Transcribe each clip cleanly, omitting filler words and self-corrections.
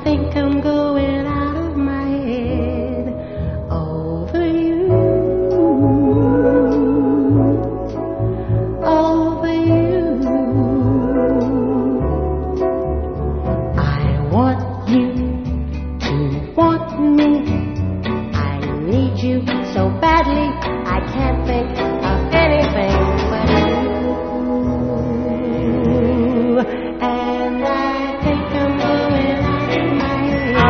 think I'm going out of my head over you, over you. I want you to want me. I need you so badly, I can't think of anything but you. And I think I'm going out of my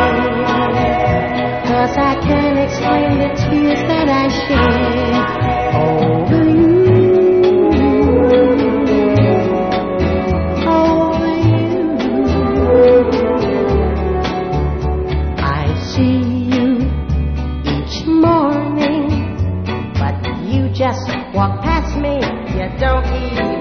head, 'cause I can't explain the tears that I shed over you, over you. I see you each morning, but you just walk past me, you don't even